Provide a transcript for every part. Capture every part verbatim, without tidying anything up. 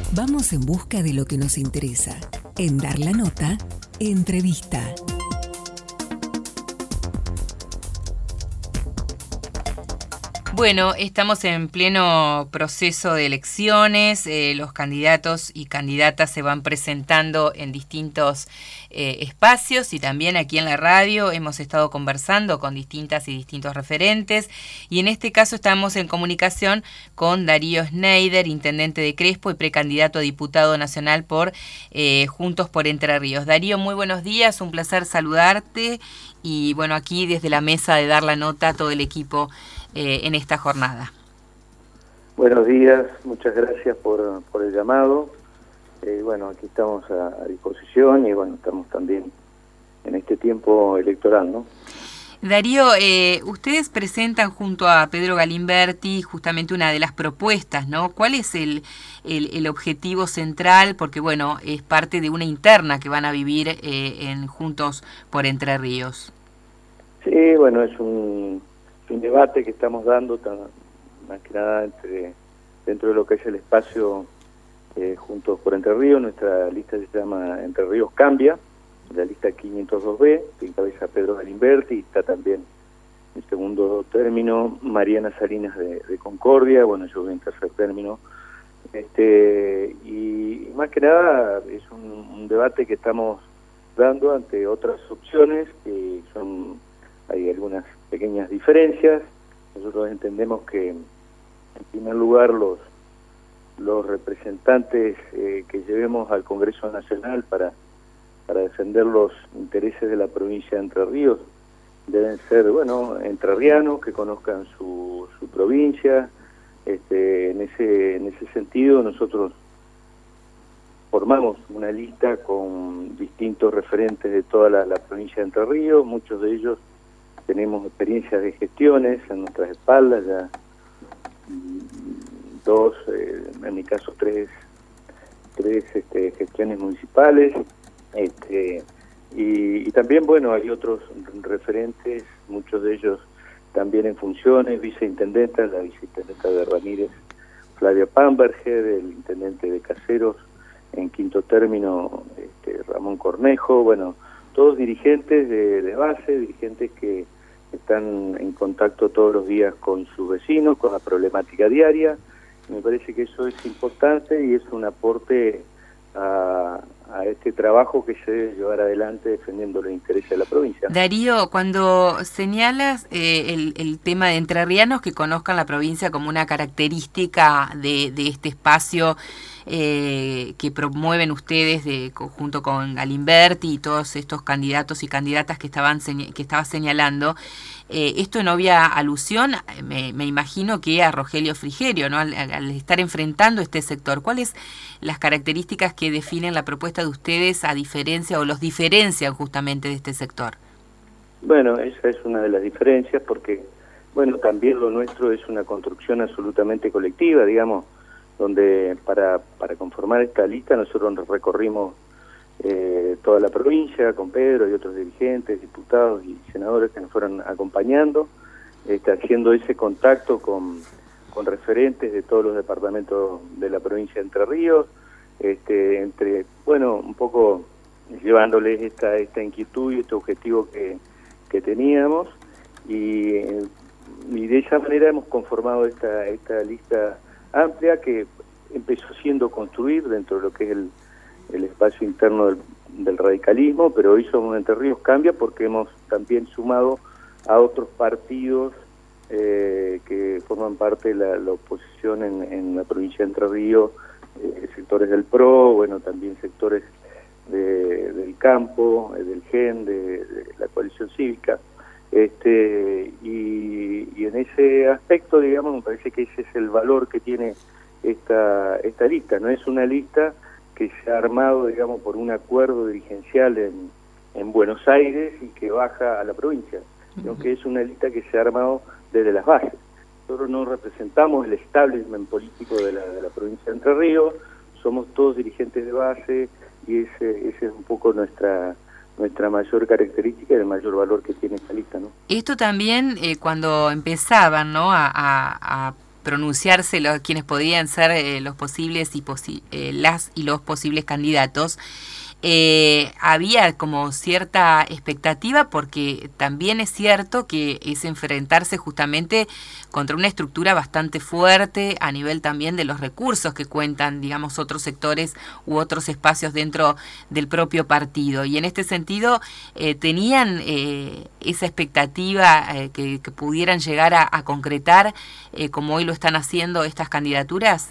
Vamos en busca de lo que nos interesa. En Dar la Nota, entrevista. Bueno, estamos en pleno proceso de elecciones, eh, los candidatos y candidatas se van presentando en distintos eh, espacios y también aquí en la radio hemos estado conversando con distintas y distintos referentes y en este caso estamos en comunicación con Darío Schneider, intendente de Crespo y precandidato a diputado nacional por eh, Juntos por Entre Ríos. Darío, muy buenos días, un placer saludarte y bueno, aquí desde la mesa de Dar la Nota todo el equipo Eh, en esta jornada. Buenos días, muchas gracias por, por el llamado. Eh, bueno, aquí estamos a, a disposición y bueno, estamos también en este tiempo electoral, ¿no? Darío, eh, ustedes presentan junto a Pedro Galimberti justamente una de las propuestas, ¿no? ¿Cuál es el, el, el objetivo central? Porque bueno, es parte de una interna que van a vivir eh, en Juntos por Entre Ríos. Sí, bueno, es un... un debate que estamos dando tan, más que nada entre, dentro de lo que es el espacio eh, Juntos por Entre Ríos. Nuestra lista se llama Entre Ríos Cambia, la lista quinientos dos B, que encabeza Pedro Galimberti, y está también en segundo término Mariana Salinas de, de Concordia, bueno, yo voy en tercer término. Este, y más que nada es un, un debate que estamos dando ante otras opciones que son, hay algunas pequeñas diferencias. Nosotros entendemos que en primer lugar los los representantes eh, que llevemos al Congreso Nacional para para defender los intereses de la provincia de Entre Ríos deben ser, bueno, entrerrianos que conozcan su, su provincia. Este, en ese en ese sentido nosotros formamos una lista con distintos referentes de toda la, la provincia de Entre Ríos, muchos de ellos tenemos experiencias de gestiones en nuestras espaldas, ya dos, eh, en mi caso tres, tres este, gestiones municipales, este, y, y también, bueno, hay otros referentes, muchos de ellos también en funciones, viceintendenta, la viceintendenta de Ramírez, Flavia Pamberger, el intendente de Caseros, en quinto término, este, Ramón Cornejo, bueno, todos dirigentes de, de base, dirigentes que están en contacto todos los días con sus vecinos, con la problemática diaria. Me parece que eso es importante y es un aporte a, a este trabajo que se debe llevar adelante defendiendo los intereses de la provincia. Darío, cuando señalas eh, el, el tema de entrerrianos que conozcan la provincia como una característica de, de este espacio eh, que promueven ustedes de, junto con Galimberti y todos estos candidatos y candidatas que estaban que estaba señalando, eh, esto en obvia alusión, me, me imagino que a Rogelio Frigerio, ¿no? Al, al estar enfrentando este sector, ¿cuáles las características que definen la propuesta de ustedes a diferencia o los diferencian justamente de este sector? Bueno, esa es una de las diferencias porque, bueno, también lo nuestro es una construcción absolutamente colectiva, digamos, donde para, para conformar esta lista nosotros nos recorrimos eh, toda la provincia con Pedro y otros dirigentes, diputados y senadores que nos fueron acompañando, este, haciendo ese contacto con, con referentes de todos los departamentos de la provincia de Entre Ríos, este, entre, bueno, un poco llevándoles esta, esta inquietud y este objetivo que, que teníamos, y, y de esa manera hemos conformado esta, esta lista amplia que empezó siendo construir dentro de lo que es el, el espacio interno del, del radicalismo, pero hoy somos Entre Ríos Cambia porque hemos también sumado a otros partidos eh, que forman parte de la, la oposición en, en la provincia de Entre Ríos, eh, sectores del P R O, bueno, también sectores de, del campo, eh, del G E N, de, de la coalición cívica. Este, y, y en ese aspecto, digamos, me parece que ese es el valor que tiene esta, esta lista. No es una lista que se ha armado, digamos, por un acuerdo dirigencial en, en Buenos Aires y que baja a la provincia, sino que es una lista que se ha armado desde las bases. Nosotros no representamos el establishment político de la, de la provincia de Entre Ríos, somos todos dirigentes de base y ese, ese es un poco nuestra... nuestra mayor característica y el mayor valor que tiene esta lista, ¿no? Esto también eh, cuando empezaban, ¿no? a, a, a pronunciarse los, quienes podrían ser eh, los posibles y posi eh, las y los posibles candidatos, Eh, había como cierta expectativa, porque también es cierto que es enfrentarse justamente contra una estructura bastante fuerte a nivel también de los recursos que cuentan, digamos, otros sectores u otros espacios dentro del propio partido. Y en este sentido, eh, ¿tenían eh, esa expectativa eh, que, que pudieran llegar a, a concretar, eh, como hoy lo están haciendo estas candidaturas?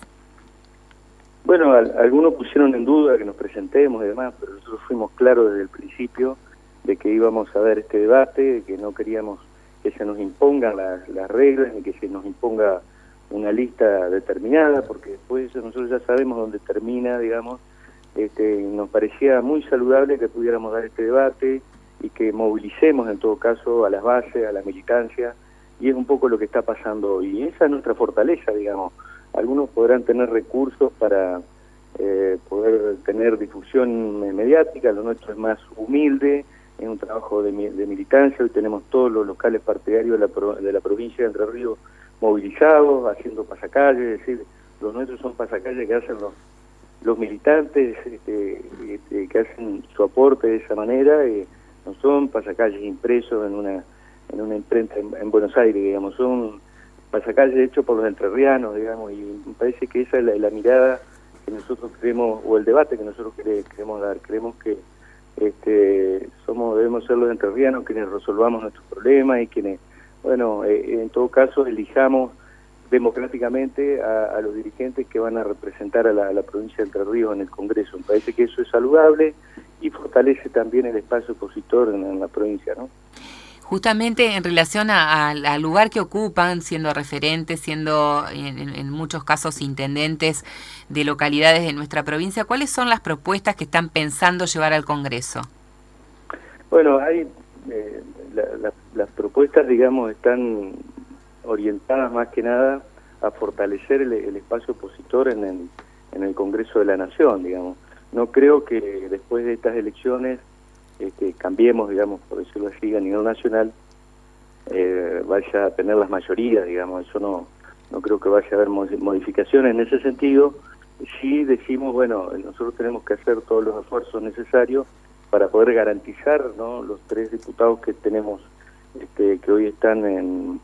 Bueno, al, algunos pusieron en duda que nos presentemos y demás, pero nosotros fuimos claros desde el principio de que íbamos a ver este debate, que no queríamos que se nos impongan las, las reglas, ni que se nos imponga una lista determinada, porque después nosotros ya sabemos dónde termina, digamos. Este, nos parecía muy saludable que pudiéramos dar este debate y que movilicemos en todo caso a las bases, a la militancia, y es un poco lo que está pasando hoy. Y esa es nuestra fortaleza, digamos. Algunos podrán tener recursos para eh, poder tener difusión mediática, lo nuestro es más humilde, es un trabajo de, de militancia. Hoy tenemos todos los locales partidarios de la, pro, de la provincia de Entre Ríos movilizados, haciendo pasacalles, es decir, los nuestros son pasacalles que hacen los, los militantes, este, este, que hacen su aporte de esa manera, eh, no son pasacalles impresos en una, en una imprenta en, en Buenos Aires, digamos, son pasacalle hecho por los entrerrianos, digamos, y me parece que esa es la, la mirada que nosotros queremos, o el debate que nosotros queremos, queremos dar. Creemos que este, somos debemos ser los entrerrianos quienes resolvamos nuestros problemas y quienes, bueno, eh, en todo caso elijamos democráticamente a, a los dirigentes que van a representar a la, a la provincia de Entre Ríos en el Congreso. Me parece que eso es saludable y fortalece también el espacio opositor en, en la provincia, ¿no? Justamente en relación a, a, al lugar que ocupan, siendo referentes, siendo en, en muchos casos intendentes de localidades de nuestra provincia, ¿cuáles son las propuestas que están pensando llevar al Congreso? Bueno, hay eh, la, la, las propuestas, digamos, están orientadas más que nada a fortalecer el, el espacio opositor en el, en el Congreso de la Nación, digamos. No creo que después de estas elecciones Este, cambiemos, digamos, por decirlo así, a nivel nacional, eh, vaya a tener las mayorías, digamos. Eso no no creo que vaya a haber modificaciones en ese sentido. Sí decimos, bueno, nosotros tenemos que hacer todos los esfuerzos necesarios para poder garantizar, ¿no?, los tres diputados que tenemos, este, que hoy están en,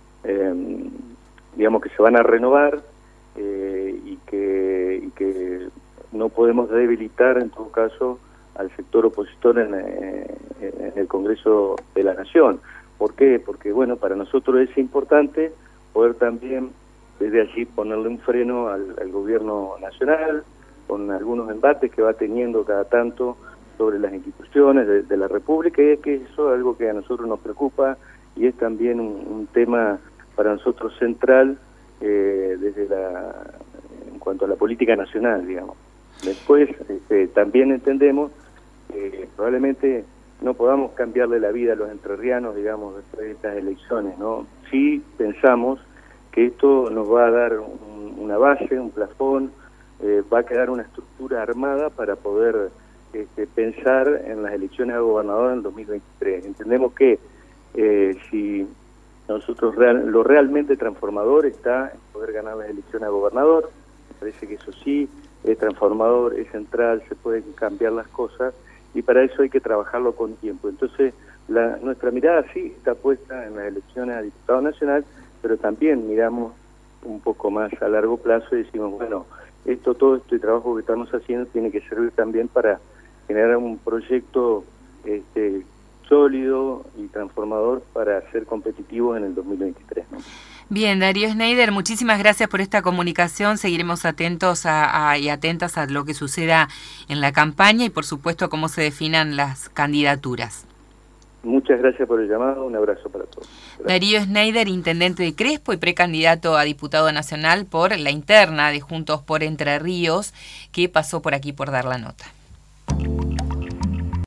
en, digamos, que se van a renovar, eh, y que y que no podemos debilitar, en todo caso, al sector opositor en, en el Congreso de la Nación. ¿Por qué? Porque, bueno, para nosotros es importante poder también desde allí ponerle un freno al, al gobierno nacional, con algunos embates que va teniendo cada tanto sobre las instituciones de, de la República, y es que eso es algo que a nosotros nos preocupa y es también un, un tema para nosotros central eh, desde la en cuanto a la política nacional, digamos. Después este, también entendemos que probablemente no podamos cambiarle la vida a los entrerrianos, digamos, después de estas elecciones, ¿no? Sí pensamos que esto nos va a dar un, una base, un plafón, eh, va a quedar una estructura armada para poder este, pensar en las elecciones a gobernador en el dos mil veintitrés. Entendemos que eh, si nosotros real, lo realmente transformador está en poder ganar las elecciones a gobernador, me parece que eso sí es transformador, es central, se pueden cambiar las cosas, y para eso hay que trabajarlo con tiempo. Entonces, la, nuestra mirada sí está puesta en las elecciones a diputado nacional, pero también miramos un poco más a largo plazo y decimos, bueno, esto todo este trabajo que estamos haciendo tiene que servir también para generar un proyecto este, sólido y transformador para ser competitivos en el dos mil veintitrés, ¿no? Bien, Darío Schneider, muchísimas gracias por esta comunicación. Seguiremos atentos a, a, y atentas a lo que suceda en la campaña y, por supuesto, a cómo se definan las candidaturas. Muchas gracias por el llamado. Un abrazo para todos. Gracias. Darío Schneider, intendente de Crespo y precandidato a diputado nacional por la interna de Juntos por Entre Ríos, que pasó por aquí por Dar la Nota.